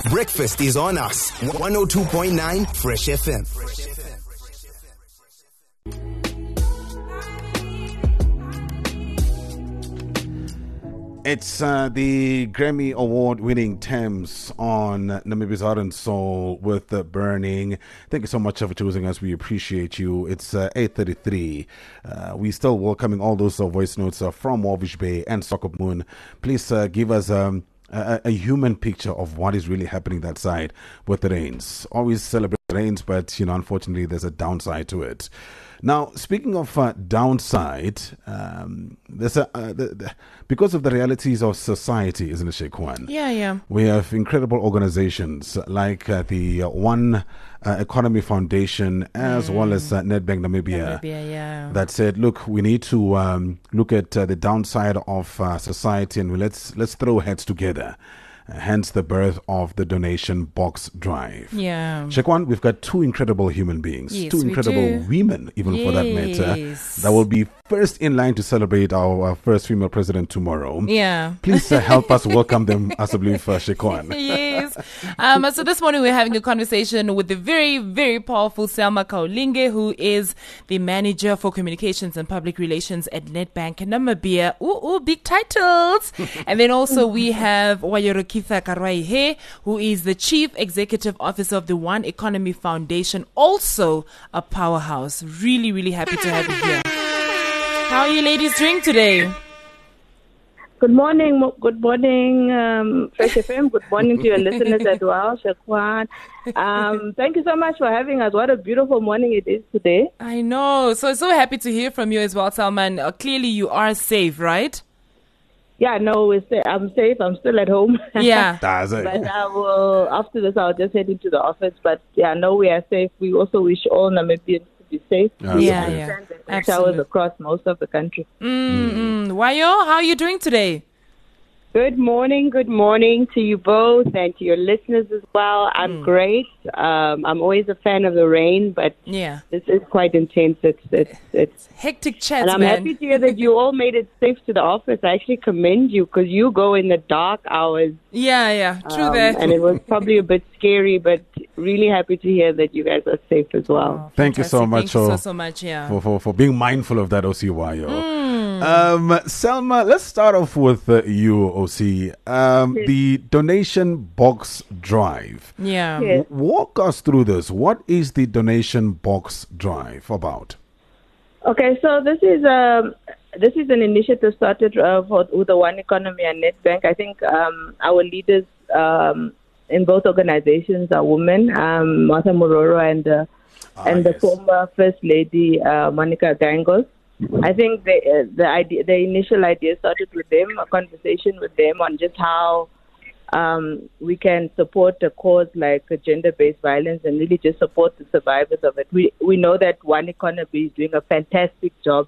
Breakfast is on us. 102.9 Fresh FM. It's the Grammy Award-winning Thames on Namibia's Heart and Soul with Burning. Thank you so much for choosing us. We appreciate you. It's 8:33. We still welcoming all those voice notes from Walvish Bay and Sokop Moon. Please give us a human picture of what is really happening that side with the rains. Always celebrate the rains, but unfortunately, there's a downside to it. Now, speaking of downside, there's because of the realities of society, isn't it, Shekwan? Yeah. We have incredible organizations like the One Economy Foundation, as well as Nedbank Namibia, that said, look, we need to look at the downside of society, and let's throw heads together. Hence the birth of the donation box drive. Yeah. Shekwan, we've got two incredible human beings, Yes, two incredible women, even for that matter, that will be first in line to celebrate our first female president tomorrow. Yeah. Please help us welcome them, as I believe, Shekwan. Yes. So this morning we're having a conversation with the very, very powerful Selma Kaulinge, who is the manager for communications and public relations at Nedbank Namibia. Ooh, big titles. And then also we have Wayoro Karwaihe, who is the Chief Executive Officer of the One Economy Foundation, also a powerhouse. Really, really happy to have you here. How are you ladies doing today? Good morning, Fresh FM. Good morning to your listeners as well, Shekwan. Thank you so much for having us. What a beautiful morning it is today. I know. So happy to hear from you as well, Salman. Clearly you are safe, right? Yeah, no, I'm safe. I'm still at home. Yeah. But I will, after this, I'll just head into the office. But yeah, no, we are safe. We also wish all Namibians to be safe. Yeah. Showers across most of the country. Wayo, how are you doing today? Good morning to you both and to your listeners as well. I'm great. I'm always a fan of the rain, but this is quite intense. It's hectic chat, and I'm happy to hear that you all made it safe to the office. I actually commend you because you go in the dark hours. Yeah, true that. And it was probably a bit scary, but really happy to hear that you guys are safe as well. Oh, thank you so much. Thank you so much. Yeah, for being mindful of that, OC Wayo. Selma, let's start off with you, OC. The donation box drive. Yeah. Yes. Walk us through this. What is the donation box drive about? Okay, so this is an initiative started with the One Economy and Nedbank. I think our leaders in both organizations are women, Martha Mororo and the former First Lady Monica Gangos. I think the initial idea started with them, a conversation with them on just how we can support a cause like gender-based violence and really just support the survivors of it. We know that One Economy is doing a fantastic job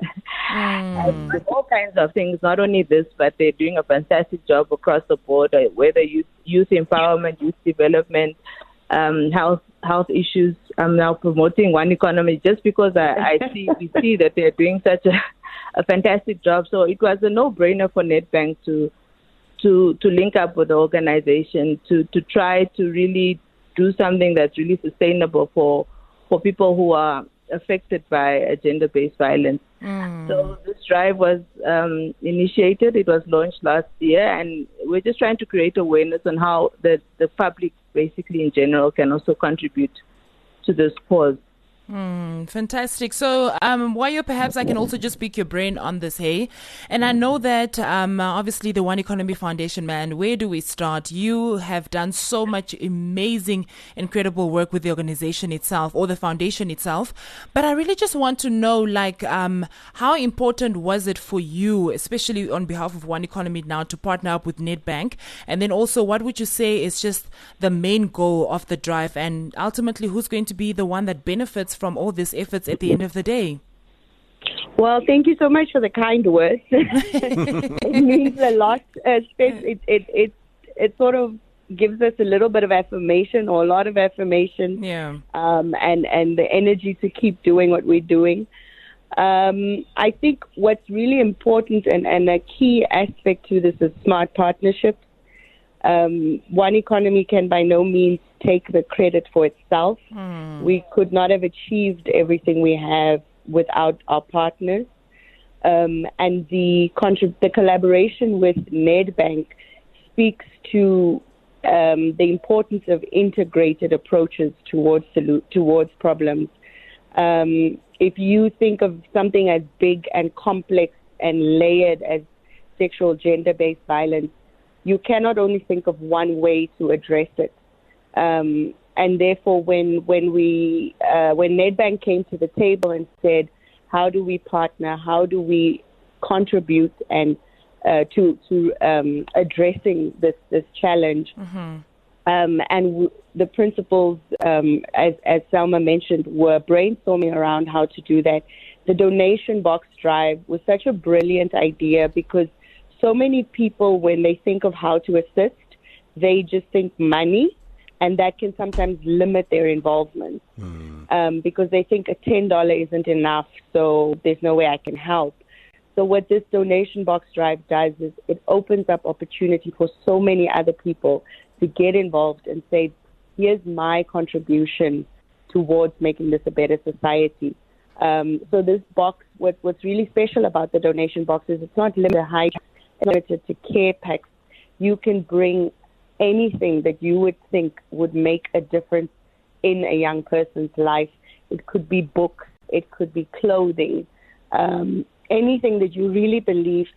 and with all kinds of things, not only this, but they're doing a fantastic job across the board, whether youth empowerment, youth development, health issues. I'm now promoting One Economy just because we see that they're doing such a fantastic job. So it was a no-brainer for Nedbank to link up with the organization to try to really do something that's really sustainable for people who are affected by gender-based violence. So this drive was initiated. It was launched last year, and we're just trying to create awareness on how the public, basically in general, can also contribute to this cause. Fantastic. So, Wayo, perhaps I can also just pick your brain on this, hey? And I know that, obviously, the One Economy Foundation, man, where do we start? You have done so much amazing, incredible work with the organization itself or the foundation itself. But I really just want to know, how important was it for you, especially on behalf of One Economy now, to partner up with Nedbank? And then also, what would you say is just the main goal of the drive? And ultimately, who's going to be the one that benefits from all these efforts at the end of the day? Well, thank you so much for the kind words. It means a lot. It sort of gives us a little bit of affirmation or a lot of affirmation. Yeah. And the energy to keep doing what we're doing. I think what's really important and a key aspect to this is smart partnerships. One Economy can by no means take the credit for itself. We could not have achieved everything we have without our partners. And the collaboration with Nedbank speaks to the importance of integrated approaches towards problems. If you think of something as big and complex and layered as sexual gender-based violence, you cannot only think of one way to address it. And therefore, when Nedbank came to the table and said, how do we partner? How do we contribute and to addressing this challenge? The principals, as Selma mentioned, were brainstorming around how to do that. The donation box drive was such a brilliant idea because so many people, when they think of how to assist, they just think money, and that can sometimes limit their involvement because they think a $10 isn't enough, so there's no way I can help. So what this donation box drive does is it opens up opportunity for so many other people to get involved and say, here's my contribution towards making this a better society. So this box, what's really special about the donation box is it's not limited to care packs. You can bring anything that you would think would make a difference in a young person's life. It could be books, it could be clothing, anything that you really believe,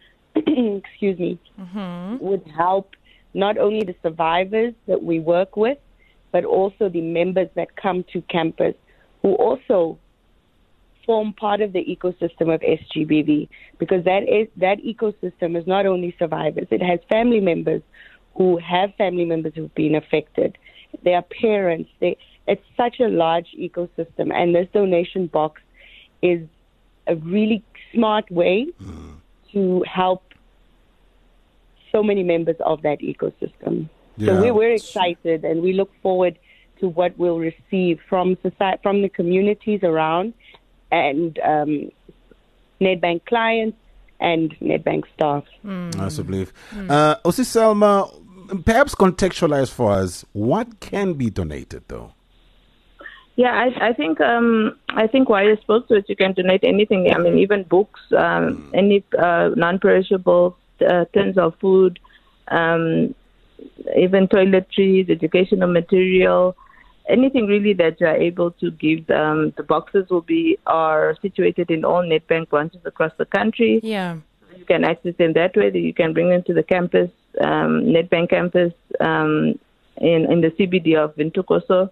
would help not only the survivors that we work with, but also the members that come to campus who also form part of the ecosystem of SGBV, because that ecosystem is not only survivors, it has family members who have family members who've been affected. They are parents. It's such a large ecosystem, and this donation box is a really smart way to help so many members of that ecosystem. Yeah. So we're excited, and we look forward to what we'll receive from society, from the communities around, and Nedbank clients and Nedbank staff. I believe. Osi Selma, perhaps contextualize for us what can be donated, though. Yeah, I think while you spoke to it, you can donate anything. I mean, even books, any non-perishable tins of food, even toiletries, educational material, anything really that you are able to give. The boxes are situated in all Nedbank branches across the country. Yeah, you can access them that way. You can bring them to the campus, Nedbank campus, in the CBD of Vintukoso.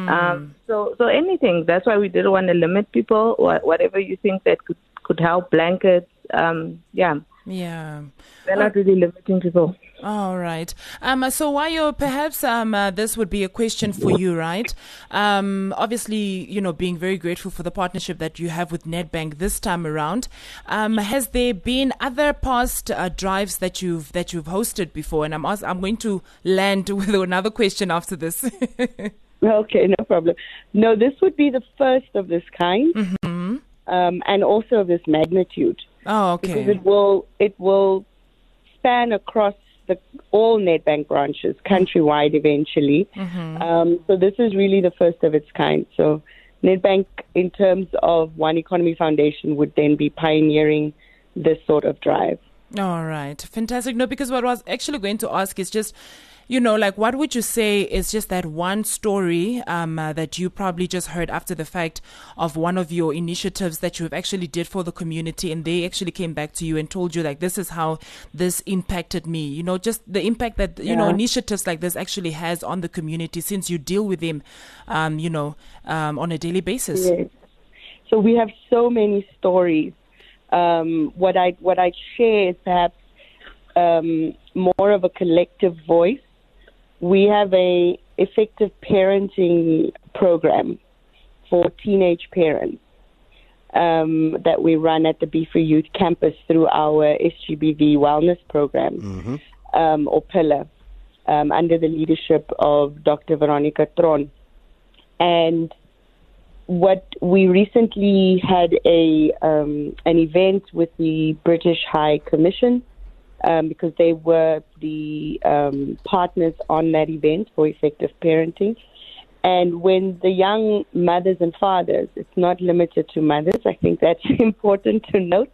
So anything. That's why we didn't want to limit people. Whatever you think that could help, blankets. Yeah. We're not really limiting people. All right. So Wayo, perhaps this would be a question for you, right? Obviously, being very grateful for the partnership that you have with Nedbank this time around. Has there been other past drives that you've hosted before? And I'm going to land with another question after this. Okay, no problem. No, this would be the first of this kind, and also of this magnitude. Oh, okay. Because it will span across all Nedbank branches countrywide eventually. So this is really the first of its kind. So Nedbank, in terms of One Economy Foundation, would then be pioneering this sort of drive. All right, fantastic. No, because what I was actually going to ask is just, what would you say is just that one story that you probably just heard after the fact of one of your initiatives that you've actually did for the community, and they actually came back to you and told you, like, this is how this impacted me, just the impact that, initiatives like this actually has on the community, since you deal with them, on a daily basis. Yes. So we have so many stories. What I share is perhaps more of a collective voice. We have a effective parenting program for teenage parents that we run at the Be Free Youth campus through our SGBV wellness program, or pillar, under the leadership of Dr. Veronica Tron. And what we recently had an event with the British High Commission because they were the partners on that event for effective parenting. And when the young mothers and fathers, it's not limited to mothers, I think that's important to note.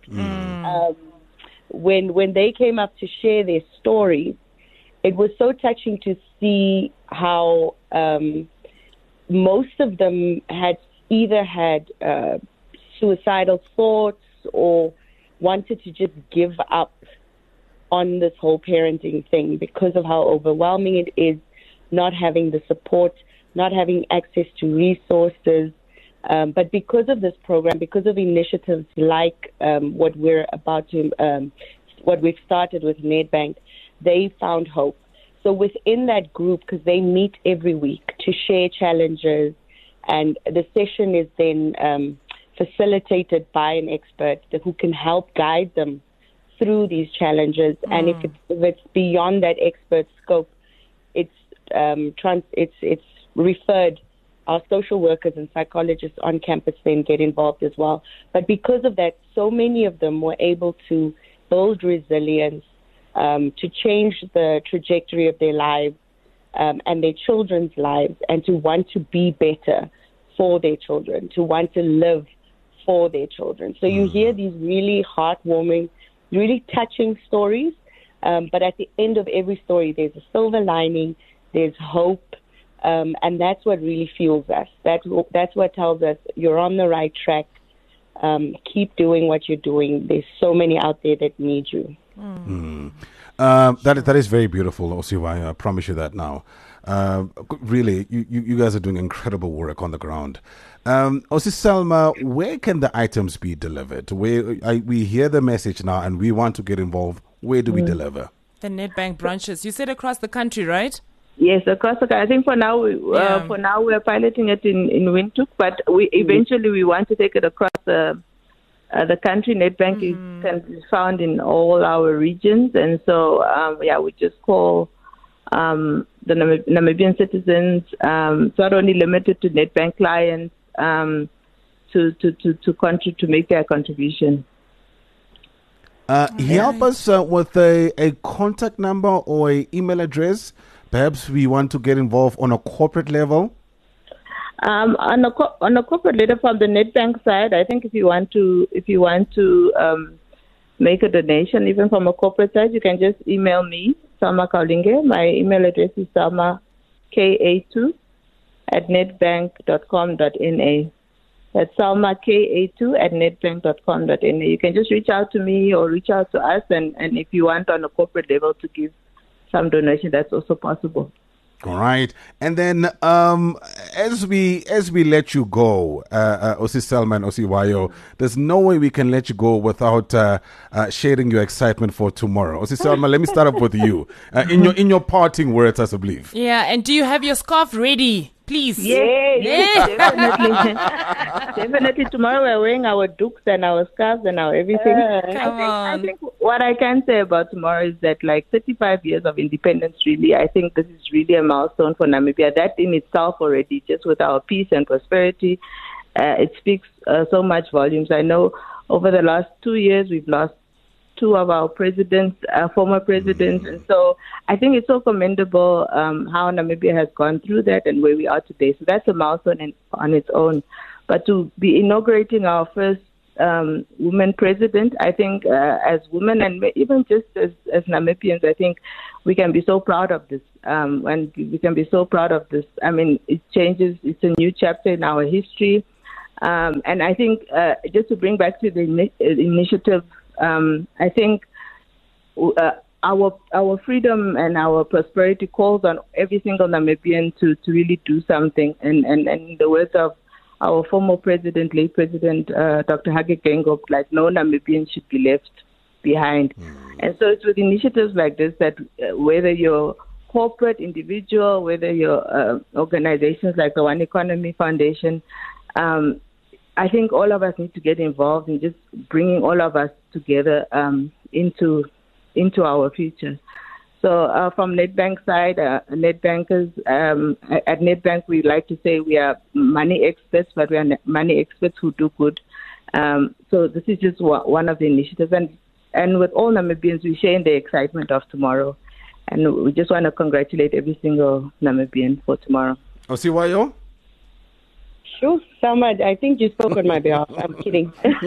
When they came up to share their stories, it was so touching to see how most of them had either had suicidal thoughts or wanted to just give up on this whole parenting thing because of how overwhelming it is, not having the support, not having access to resources. But because of this program, because of initiatives like what we're about to, what we've started with Nedbank, they found hope. So within that group, because they meet every week to share challenges, and the session is then facilitated by an expert who can help guide them through these challenges. And if it's beyond that expert scope, it's referred. Our social workers and psychologists on campus then get involved as well. But because of that, so many of them were able to build resilience, to change the trajectory of their lives and their children's lives, and to want to be better for their children, to want to live for their children. So you hear these really heartwarming, really touching stories, but at the end of every story, there's a silver lining, there's hope, and that's what really fuels us. That's what tells us you're on the right track. Keep doing what you're doing. There's so many out there that need you. That is very beautiful, Osiwayo. I promise you that now. Really, you guys are doing incredible work on the ground. Osi Selma, where can the items be delivered? We hear the message now and we want to get involved. Where do we deliver? The Nedbank branches. You said across the country, right? Yes, across the country. I think for now we're piloting it in Windhoek, but eventually we want to take it across the country. Nedbank can be found in all our regions, and so we just call the Namibian citizens, not only limited to Nedbank clients, to make their contribution. Help us with a contact number or an email address. Perhaps we want to get involved on a corporate level. On a corporate level from the Nedbank side, I think if you want to make a donation, even from a corporate side, you can just email me, Salma Kaulinge. My email address is salmaka2@nedbank.com.na. That's salmaka2@nedbank.com.na. You can just reach out to me or reach out to us, and if you want on a corporate level to give some donation, that's also possible. All right. And then as we let you go, Osi Selma and Osiwayo, there's no way we can let you go without sharing your excitement for tomorrow. Osi Selma, let me start off with you. In your parting words, I believe. Yeah, and do you have your scarf ready? Please. Yes, definitely. Definitely. Tomorrow we're wearing our dukes and our scarves and our everything. I think what I can say about tomorrow is that, like, 35 years of independence, really, I think this is really a milestone for Namibia. That in itself already, just with our peace and prosperity, it speaks so much volumes. I know over the last 2 years, we've lost two of our presidents, former presidents. And so I think it's so commendable how Namibia has gone through that and where we are today. So that's a milestone on its own. But to be inaugurating our first woman president, I think as women and even just as Namibians, I think we can be so proud of this. And we can be so proud of this. I mean, it's a new chapter in our history. And I think just to bring back to the initiative, I think our freedom and our prosperity calls on every single Namibian to really do something. And in the words of our former president, late President Dr. Hage Geingob, like, no Namibian should be left behind. And so it's with initiatives like this that whether you're corporate, individual, whether you're organizations like the One Economy Foundation, I think all of us need to get involved in just bringing all of us together into our future. So from Nedbank side, Nedbankers, at Nedbank, we like to say we are money experts, but we are money experts who do good. So this is just one of the initiatives. And and with all Namibians, we share in the excitement of tomorrow. And we just want to congratulate every single Namibian for tomorrow. Osiwayo? Sure, Selma, I think you spoke on my behalf. I'm kidding.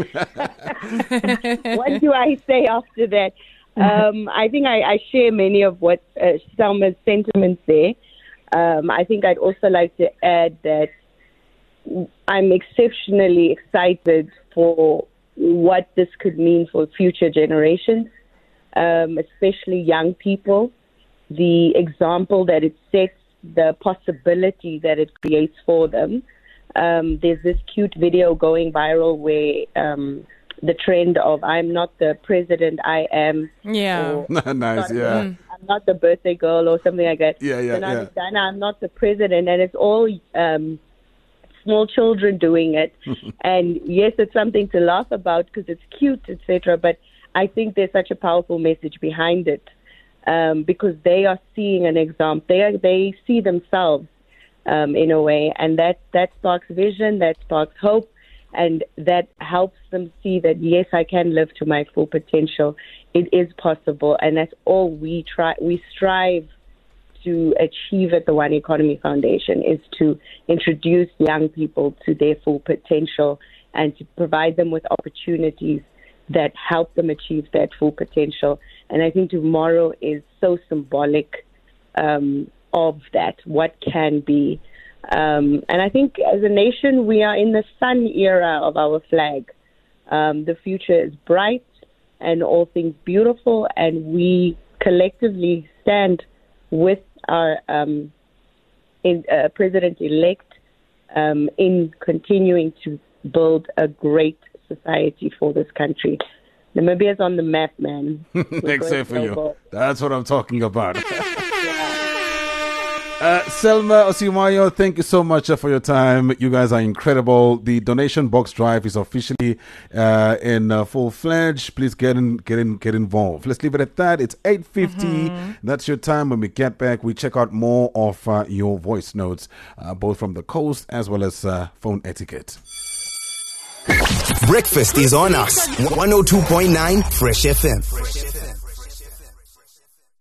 What do I say after that? I think I share many of what Selma's sentiments there. I think I'd also like to add that I'm exceptionally excited for what this could mean for future generations, especially young people. The example that it sets, the possibility that it creates for them. There's this cute video going viral where the trend of "I'm not the president, I am." Yeah. Nice, yeah. I'm not the birthday girl or something like that. Yeah. I'm not the president, and it's all small children doing it. And yes, it's something to laugh about because it's cute, etc. But I think there's such a powerful message behind it because they are seeing an example. They see themselves in a way, and that sparks vision, that sparks hope, and that helps them see that yes, I can live to my full potential. It is possible, and that's all we strive to achieve at the One Economy Foundation, is to introduce young people to their full potential and to provide them with opportunities that help them achieve that full potential. And I think tomorrow is so symbolic of that, what can be. And I think as a nation, we are in the sun era of our flag. The future is bright and all things beautiful, and we collectively stand with our president-elect in continuing to build a great society for this country. Namibia's on the map, man. Except for you. That's what I'm talking about. Selma Osiwayo, thank you so much for your time. You guys are incredible. The donation box drive is officially in full-fledged. Please get involved. Let's leave it at that. It's 8:50. That's your time. When we get back, we check out more of your voice notes, both from the coast as well as phone etiquette. Breakfast is on us. 102.9 Fresh FM.